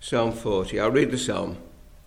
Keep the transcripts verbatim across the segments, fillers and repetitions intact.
Psalm forty. I'll read the psalm.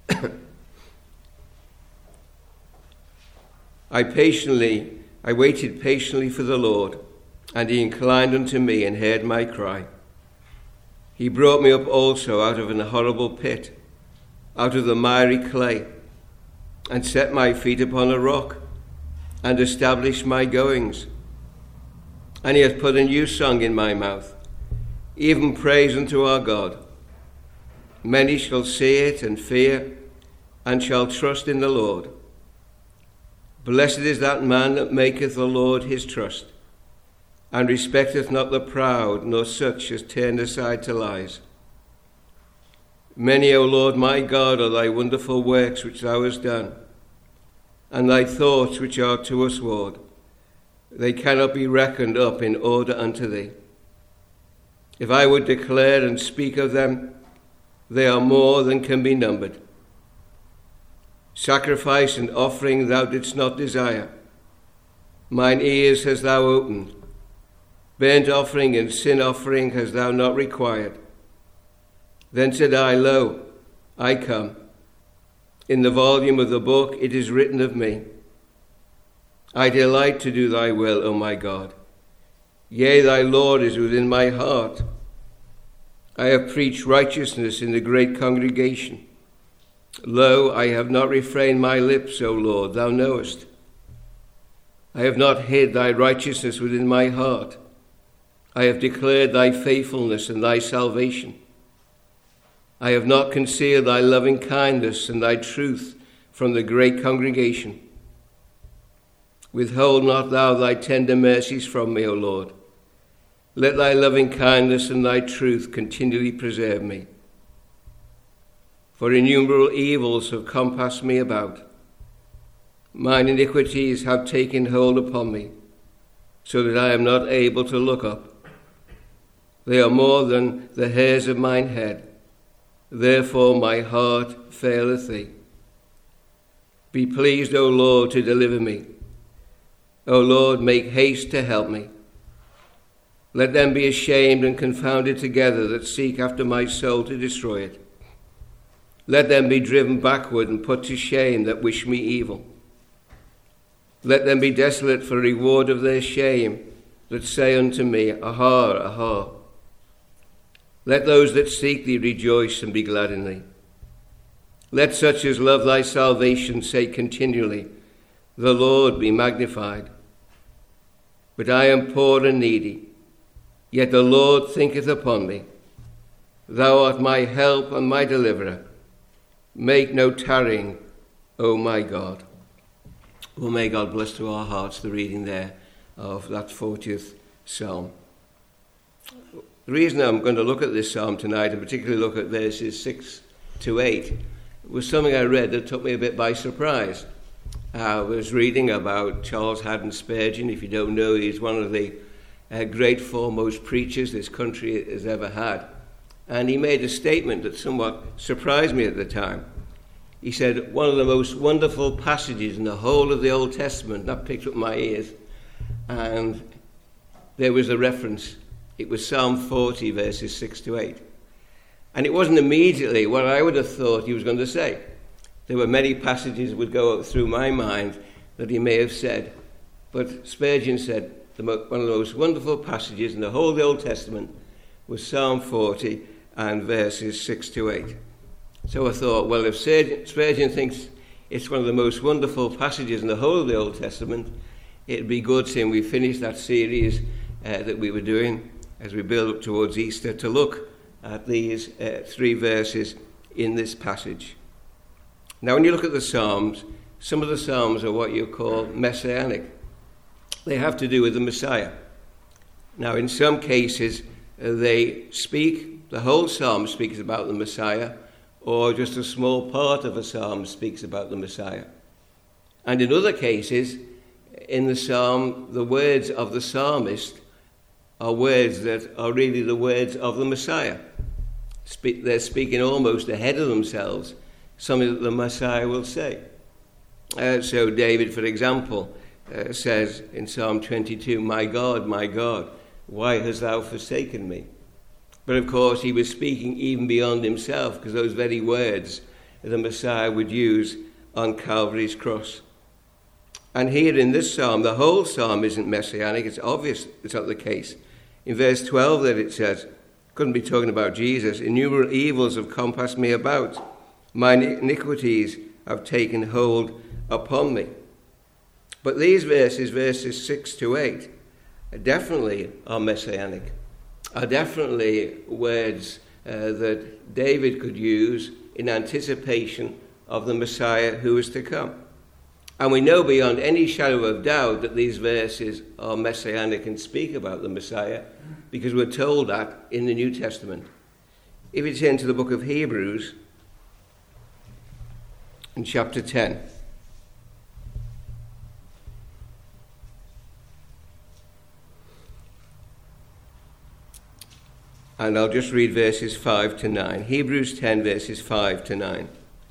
I patiently, I waited patiently for the Lord, and he inclined unto me and heard my cry. He brought me up also out of an horrible pit, out of the miry clay, and set my feet upon a rock, and established my goings. And he hath put a new song in my mouth, even praise unto our God. Many shall see it and fear, and shall trust in the Lord. Blessed is that man that maketh the Lord his trust, and respecteth not the proud, nor such as turn aside to lies. Many, O Lord my God, are thy wonderful works which thou hast done, and thy thoughts which are to us, Lord. They cannot be reckoned up in order unto thee. If I would declare and speak of them, they are more than can be numbered. Sacrifice and offering thou didst not desire. Mine ears hast thou opened. Burnt offering and sin offering hast thou not required. Then said I, Lo, I come. In the volume of the book it is written of me. I delight to do thy will, O my God. Yea, thy Lord is within my heart. I have preached righteousness in the great congregation. Lo, I have not refrained my lips, O Lord, thou knowest. I have not hid thy righteousness within my heart. I have declared thy faithfulness and thy salvation. I have not concealed thy loving kindness and thy truth from the great congregation. Withhold not thou thy tender mercies from me, O Lord. Let thy loving kindness and thy truth continually preserve me. For innumerable evils have compassed me about. Mine iniquities have taken hold upon me, so that I am not able to look up. They are more than the hairs of mine head. Therefore my heart faileth thee. Be pleased, O Lord, to deliver me. O Lord, make haste to help me. Let them be ashamed and confounded together that seek after my soul to destroy it. Let them be driven backward and put to shame that wish me evil. Let them be desolate for reward of their shame that say unto me, Aha, aha. Let those that seek thee rejoice and be glad in thee. Let such as love thy salvation say continually, The Lord be magnified. But I am poor and needy, yet the Lord thinketh upon me. Thou art my help and my deliverer. Make no tarrying, O my God. Well, may God bless to our hearts the reading there of that fortieth psalm. The reason I'm going to look at this psalm tonight, and particularly look at verses six to eight, was something I read that took me a bit by surprise. I was reading about Charles Haddon Spurgeon. If you don't know, he's one of the uh, great foremost preachers this country has ever had. And he made a statement that somewhat surprised me at the time. He said, one of the most wonderful passages in the whole of the Old Testament, that picked up my ears, and there was a reference. It was Psalm forty, verses six to eight. And it wasn't immediately what I would have thought he was going to say. There were many passages that would go through my mind that he may have said. But Spurgeon said, the mo- one of the most wonderful passages in the whole of the Old Testament was Psalm forty and verses six to eight. So I thought, well, if Spurgeon thinks it's one of the most wonderful passages in the whole of the Old Testament, it'd be good, seeing we finished that series uh, that we were doing as we build up towards Easter, to look at these uh, three verses in this passage. Now, when you look at the Psalms, some of the Psalms are what you call messianic. They have to do with the Messiah. Now, in some cases, uh, they speak, the whole Psalm speaks about the Messiah, or just a small part of a Psalm speaks about the Messiah. And in other cases, in the Psalm, the words of the psalmist are words that are really the words of the Messiah. Spe- they're speaking almost ahead of themselves, something that the Messiah will say. Uh, so David, for example, uh, says in Psalm twenty-two, My God, my God, why hast thou forsaken me? But of course, he was speaking even beyond himself, because those very words the Messiah would use on Calvary's cross. And here in this psalm, the whole psalm isn't messianic. It's obvious it's not the case. In verse twelve there it says, couldn't be talking about Jesus, innumerable evils have compassed me about. My iniquities have taken hold upon me. But these verses, verses six to eight, definitely are messianic, are definitely words uh, that David could use in anticipation of the Messiah who is to come. And we know beyond any shadow of doubt that these verses are messianic and speak about the Messiah, because we're told that in the New Testament. If you turn to the book of Hebrews, in chapter ten. And I'll just read verses five to nine. Hebrews ten, verses five to nine.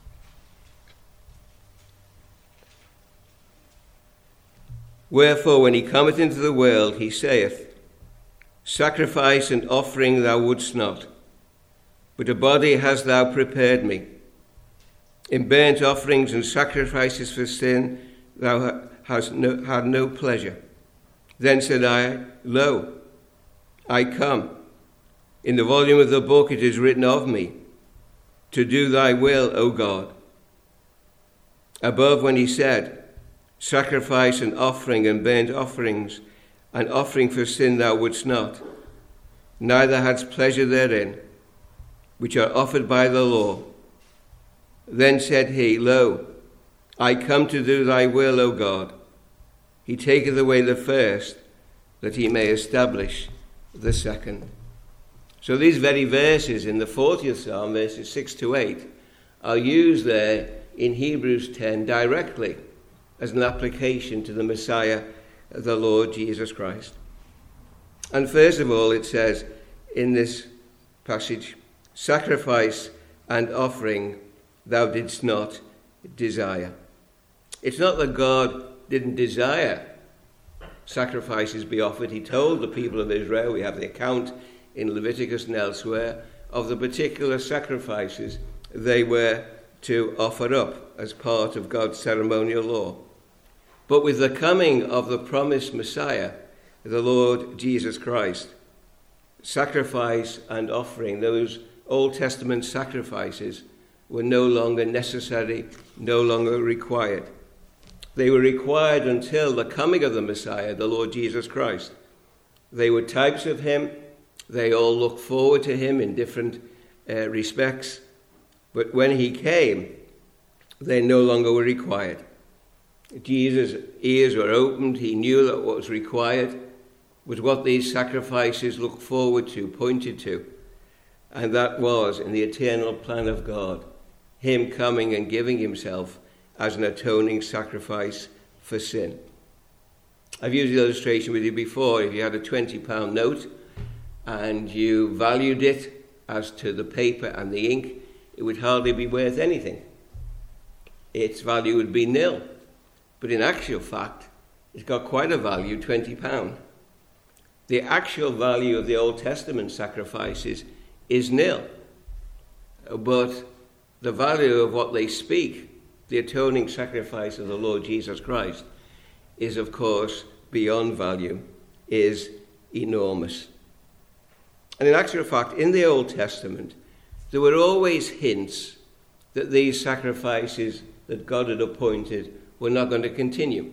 Wherefore, when he cometh into the world, he saith, Sacrifice and offering thou wouldst not, but a body hast thou prepared me. In burnt offerings and sacrifices for sin thou hast no, had no pleasure. Then said I, Lo, I come. In the volume of the book it is written of me, to do thy will, O God. Above, when he said, Sacrifice and offering and burnt offerings, and offering for sin thou wouldst not, neither hadst pleasure therein, which are offered by the law. Then said he, Lo, I come to do thy will, O God. He taketh away the first, that he may establish the second. So these very verses in the fortieth Psalm, verses six to eight, are used there in Hebrews ten directly as an application to the Messiah, the Lord Jesus Christ. And first of all, it says in this passage, Sacrifice and offering thou didst not desire. It's not that God didn't desire sacrifices be offered. He told the people of Israel, we have the account in Leviticus and elsewhere, of the particular sacrifices they were to offer up as part of God's ceremonial law. But with the coming of the promised Messiah, the Lord Jesus Christ, sacrifice and offering, those Old Testament sacrifices, were no longer necessary, no longer required. They were required until the coming of the Messiah, the Lord Jesus Christ. They were types of him. They all looked forward to him in different uh, respects. But when he came, they no longer were required. Jesus' ears were opened. He knew that what was required was what these sacrifices looked forward to, pointed to. And that was, in the eternal plan of God, him coming and giving himself as an atoning sacrifice for sin. I've used the illustration with you before. If you had a twenty pound note and you valued it as to the paper and the ink, it would hardly be worth anything. Its value would be nil. But in actual fact, it's got quite a value, twenty pounds. The actual value of the Old Testament sacrifices is nil. But the value of what they speak, the atoning sacrifice of the Lord Jesus Christ, is of course beyond value, is enormous. And in actual fact, in the Old Testament, there were always hints that these sacrifices that God had appointed were not going to continue.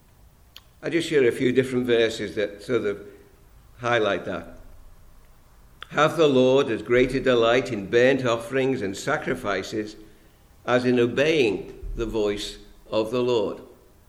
I just share a few different verses that sort of highlight that. Hath the Lord as great a delight in burnt offerings and sacrifices as in obeying the voice of the Lord?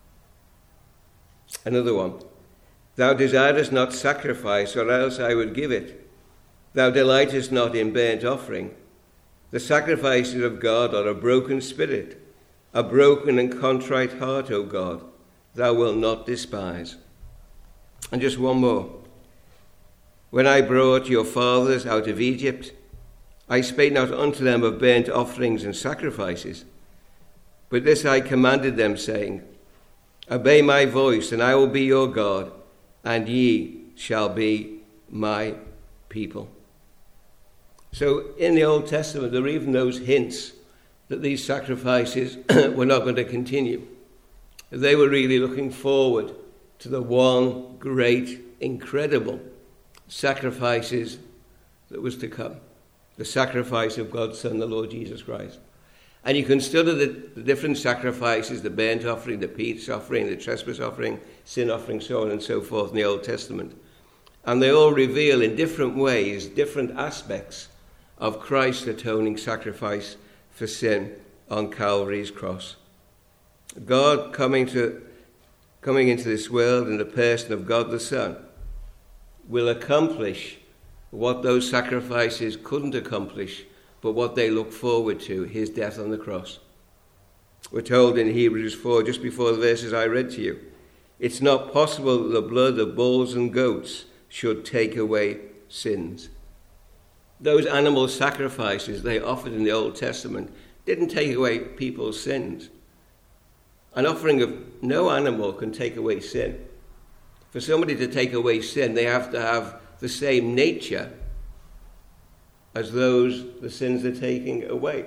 Another one. Thou desirest not sacrifice, or else I would give it. Thou delightest not in burnt offering. The sacrifices of God are a broken spirit, a broken and contrite heart, O God, thou wilt not despise. And just one more. When I brought your fathers out of Egypt, I spake not unto them of burnt offerings and sacrifices, but this I commanded them, saying, Obey my voice, and I will be your God, and ye shall be my people. So in the Old Testament, there are even those hints that these sacrifices were not going to continue. They were really looking forward to the one great, incredible sacrifices that was to come. The sacrifice of God's Son, the Lord Jesus Christ. And you can study the, the different sacrifices, the burnt offering, the peace offering, the trespass offering, sin offering, so on and so forth in the Old Testament. And they all reveal in different ways, different aspects of Christ's atoning sacrifice for sin on Calvary's cross. God coming to coming into this world in the person of God the Son will accomplish what those sacrifices couldn't accomplish, but what they look forward to, his death on the cross. We're told in Hebrews four, just before the verses I read to you, it's not possible that the blood of bulls and goats should take away sins. Those animal sacrifices they offered in the Old Testament didn't take away people's sins. An offering of no animal can take away sin. For somebody to take away sin, they have to have the same nature as those the sins are taking away.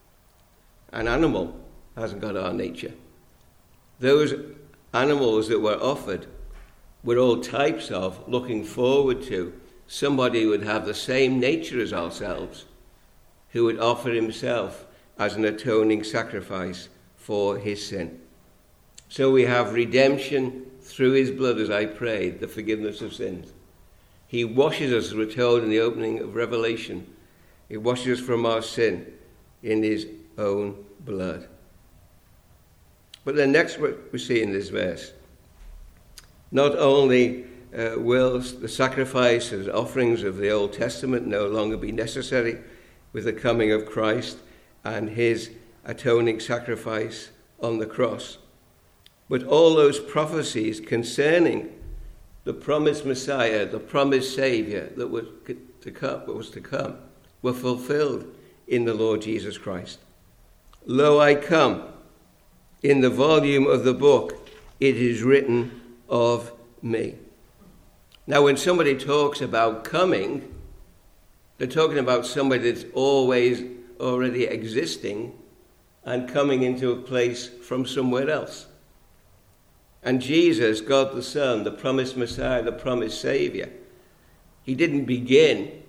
An animal hasn't got our nature. Those animals that were offered were all types of, looking forward to, somebody who would have the same nature as ourselves, who would offer himself as an atoning sacrifice for his sin. So we have redemption through his blood, as I prayed, the forgiveness of sins. He washes us, as we're told in the opening of Revelation. He washes us from our sin in his own blood. But then next what we see in this verse, not only uh, will the sacrifices, offerings of the Old Testament no longer be necessary with the coming of Christ and his atoning sacrifice on the cross, but all those prophecies concerning the promised Messiah, the promised Saviour that was to come, what was to come, were fulfilled in the Lord Jesus Christ. Lo, I come. In the volume of the book, it is written of me. Now, when somebody talks about coming, they're talking about somebody that's always already existing and coming into a place from somewhere else. And Jesus, God the Son, the promised Messiah, the promised Saviour, he didn't begin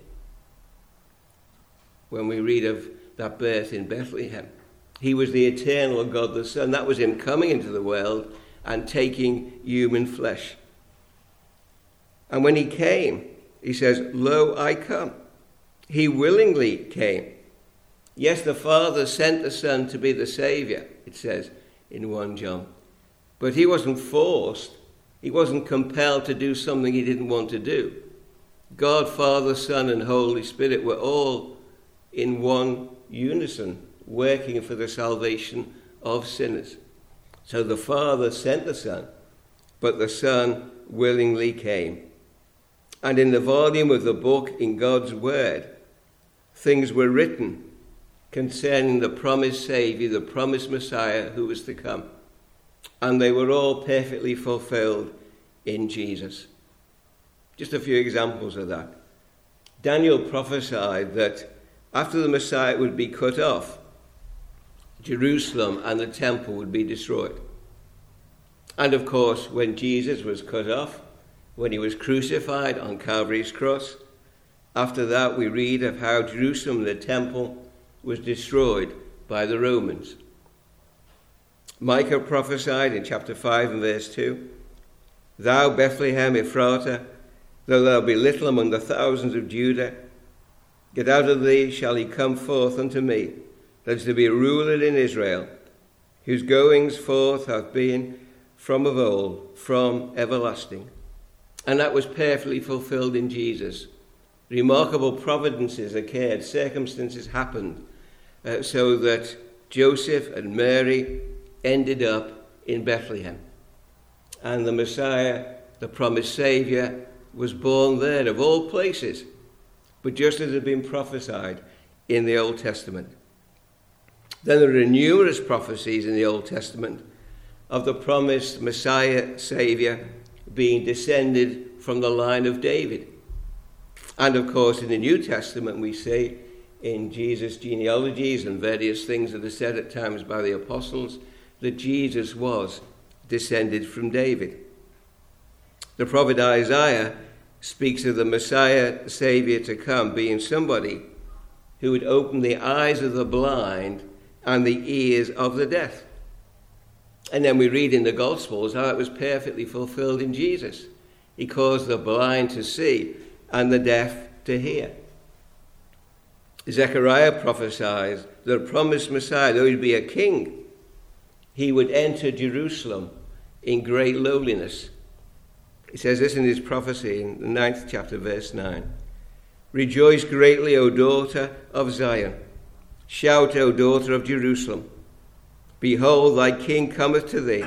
when we read of that birth in Bethlehem. He was the eternal God the Son. That was him coming into the world and taking human flesh. And when he came, he says, Lo, I come. He willingly came. Yes, the Father sent the Son to be the Saviour, it says in First John. But he wasn't forced. He wasn't compelled to do something he didn't want to do. God, Father, Son, and Holy Spirit were all in one unison, working for the salvation of sinners. So the Father sent the Son, but the Son willingly came. And in the volume of the book, in God's Word, things were written concerning the promised Saviour, the promised Messiah who was to come. And they were all perfectly fulfilled in Jesus. Just a few examples of that. Daniel prophesied that after the Messiah would be cut off, Jerusalem and the temple would be destroyed. And of course, when Jesus was cut off, when he was crucified on Calvary's cross, after that we read of how Jerusalem and the temple was destroyed by the Romans. Micah prophesied in chapter five and verse two, Thou, Bethlehem Ephratah, though thou be little among the thousands of Judah, yet out of thee shall he come forth unto me, that is to be a ruler in Israel, whose goings forth have been from of old, from everlasting. And that was perfectly fulfilled in Jesus. Remarkable providences occurred, circumstances happened, uh, so that Joseph and Mary ended up in Bethlehem. And the Messiah, the promised Saviour, was born there, of all places, but just as had been prophesied in the Old Testament. Then there are numerous prophecies in the Old Testament of the promised Messiah, Saviour, being descended from the line of David. And of course, in the New Testament, we see in Jesus' genealogies and various things that are said at times by the apostles that Jesus was descended from David. The prophet Isaiah speaks of the Messiah, the Saviour to come, being somebody who would open the eyes of the blind and the ears of the deaf. And then we read in the Gospels how it was perfectly fulfilled in Jesus. He caused the blind to see and the deaf to hear. Zechariah prophesies that a promised Messiah, though he'd be a king, he would enter Jerusalem in great lowliness. He says this in his prophecy in the ninth chapter, verse nine. Rejoice greatly, O daughter of Zion. Shout, O daughter of Jerusalem. Behold, thy king cometh to thee.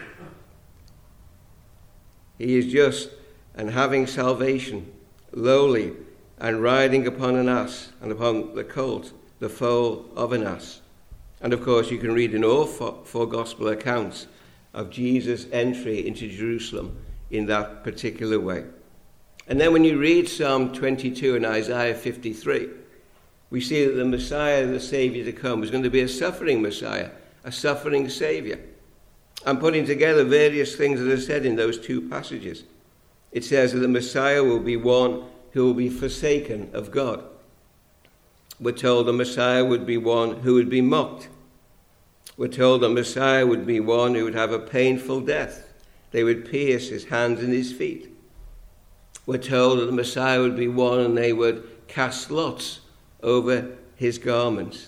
He is just and having salvation, lowly, and riding upon an ass, and upon the colt, the foal of an ass. And of course, you can read in all four, four gospel accounts of Jesus' entry into Jerusalem in that particular way. And then when you read Psalm twenty-two and Isaiah fifty-three, we see that the Messiah, the Saviour to come, was going to be a suffering Messiah, a suffering Saviour. I'm putting together various things that are said in those two passages. It says that the Messiah will be one who will be forsaken of God. We're told the Messiah would be one who would be mocked. We're told the Messiah would be one who would have a painful death. They would pierce his hands and his feet. We're told that the Messiah would be one and they would cast lots over his garments.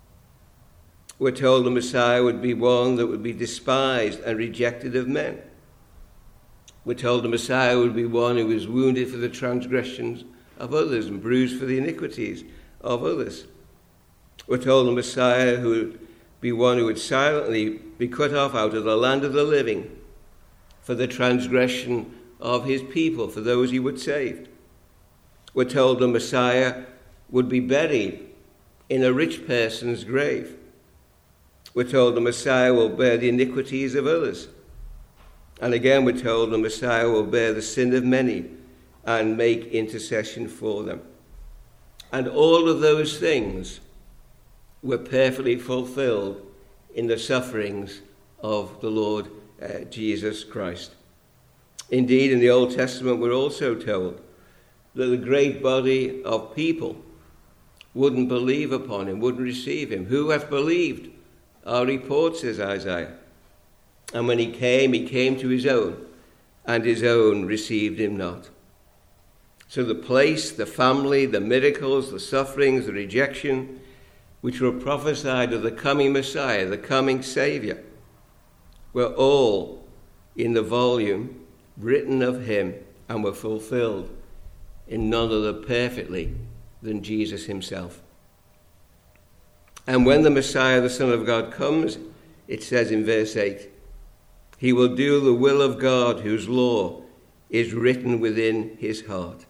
We're told the Messiah would be one that would be despised and rejected of men. We're told the Messiah would be one who was wounded for the transgressions of others and bruised for the iniquities of others. We're told the Messiah who would be one who would silently be cut off out of the land of the living for the transgression of his people, for those he would save. We're told the Messiah would be buried in a rich person's grave. We're told the Messiah will bear the iniquities of others. And again, we're told the Messiah will bear the sin of many and make intercession for them. And all of those things were perfectly fulfilled in the sufferings of the Lord uh, Jesus Christ. Indeed, in the Old Testament, we're also told that the great body of people wouldn't believe upon him, wouldn't receive him. Who hath believed our report, says Isaiah. And when he came, he came to his own, and his own received him not. So the place, the family, the miracles, the sufferings, the rejection, which were prophesied of the coming Messiah, the coming Saviour, were all in the volume written of him and were fulfilled in none other perfectly than Jesus himself. And when the Messiah, the Son of God, comes, it says in verse eight, he will do the will of God, whose law is written within his heart.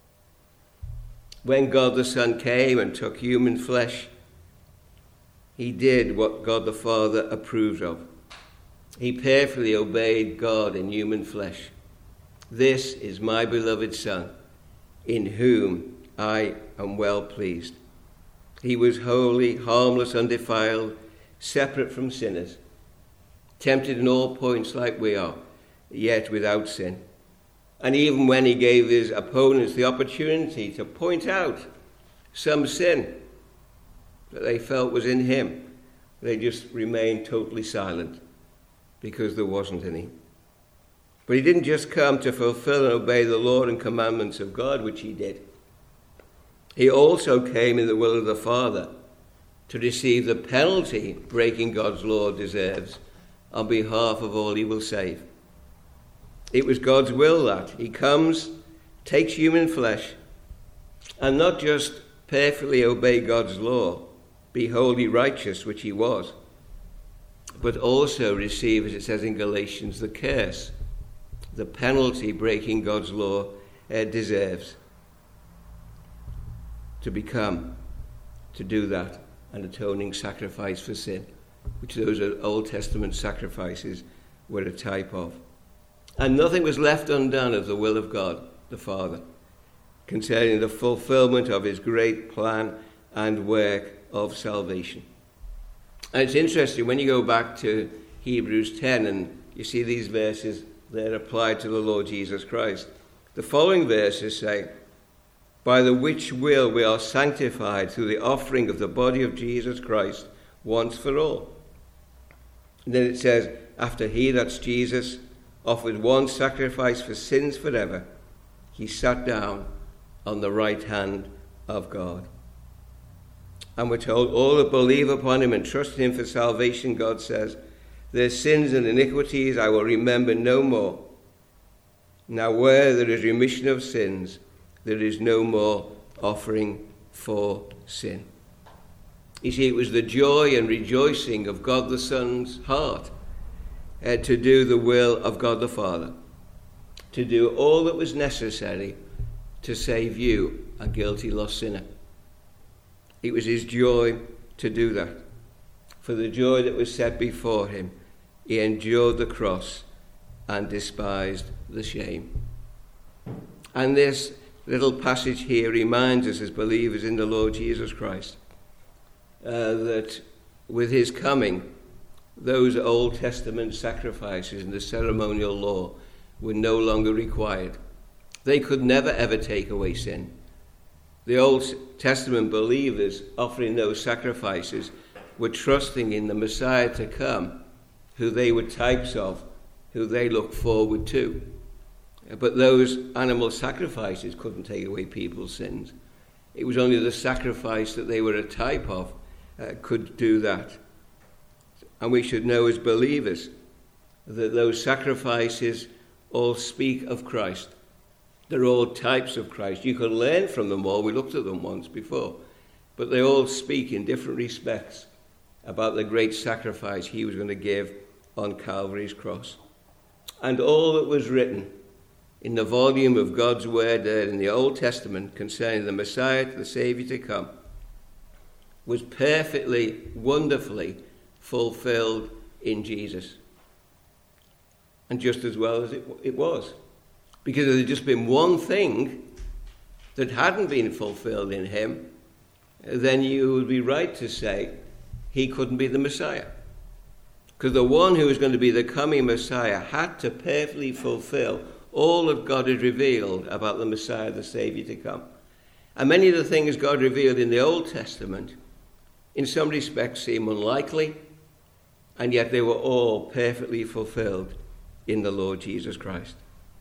When God the Son came and took human flesh, he did what God the Father approved of. He perfectly obeyed God in human flesh. This is my beloved Son, in whom I am well pleased. He was holy, harmless, undefiled, separate from sinners, tempted in all points like we are, yet without sin. And even when he gave his opponents the opportunity to point out some sin that they felt was in him, they just remained totally silent because there wasn't any. But he didn't just come to fulfill and obey the law and commandments of God, which he did. He also came in the will of the Father to receive the penalty breaking God's law deserves on behalf of all he will save. It was God's will that he comes, takes human flesh, and not just perfectly obey God's law, be wholly righteous, which he was, but also receive, as it says in Galatians, the curse, the penalty breaking God's law uh, deserves. To become, to do that, an atoning sacrifice for sin, which those Old Testament sacrifices were a type of. And nothing was left undone of the will of God, the Father. concerning the fulfillment of his great plan and work of salvation. And it's interesting when you go back to Hebrews ten and you see these verses there applied to the Lord Jesus Christ. The following verses say, by the which will we are sanctified through the offering of the body of Jesus Christ once for all. And then it says, after he, that's Jesus, offered one sacrifice for sins forever, he sat down on the right hand of God. And we're told all that believe upon him and trust in him for salvation, God says, their sins and iniquities I will remember no more. Now where there is remission of sins, there is no more offering for sin. You see, it was the joy and rejoicing of God the Son's heart uh, to do the will of God the Father, to do all that was necessary to save you, a guilty, lost sinner. It was his joy to do that. For the joy that was set before him, he endured the cross and despised the shame. And this little passage here reminds us as believers in the Lord Jesus Christ uh, that with his coming, those Old Testament sacrifices and the ceremonial law were no longer required. They could never ever take away sin. The Old Testament believers offering those sacrifices were trusting in the Messiah to come, who they were types of, who they looked forward to. But those animal sacrifices couldn't take away people's sins. It was only the sacrifice that they were a type of uh, could do that. And we should know as believers that those sacrifices all speak of Christ. They're all types of Christ. You can learn from them all. We looked at them once before. But they all speak in different respects about the great sacrifice he was going to give on Calvary's cross. And all that was written in the volume of God's word there in the Old Testament concerning the Messiah, the Saviour to come, was perfectly, wonderfully fulfilled in Jesus. And just as well as it, it was. Because there had just been one thing that hadn't been fulfilled in him, then you would be right to say he couldn't be the Messiah. Because the one who was going to be the coming Messiah had to perfectly fulfill all that God had revealed about the Messiah, the Saviour to come. And many of the things God revealed in the Old Testament, in some respects, seem unlikely, and yet they were all perfectly fulfilled in the Lord Jesus Christ.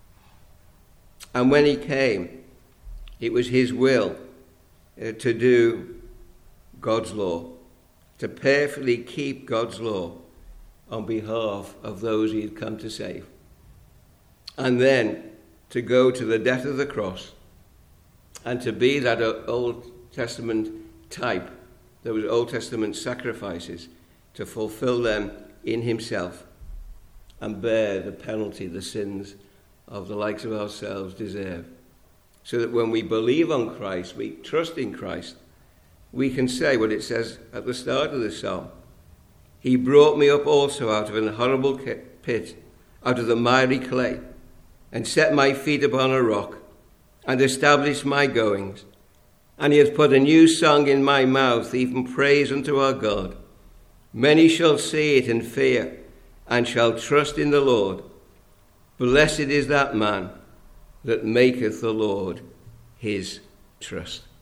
And when he came, it was his will uh, to do God's law, to perfectly keep God's law on behalf of those he had come to save. And then to go to the death of the cross and to be that Old Testament type, those Old Testament sacrifices, to fulfill them in himself and bear the penalty, the sins of the likes of ourselves deserve. So that when we believe on Christ, we trust in Christ, we can say what it says at the start of the psalm. He brought me up also out of an horrible pit, out of the miry clay, and set my feet upon a rock, and established my goings. And he hath put a new song in my mouth, even praise unto our God. Many shall see it and fear, and shall trust in the Lord. Blessed is that man that maketh the Lord his trust.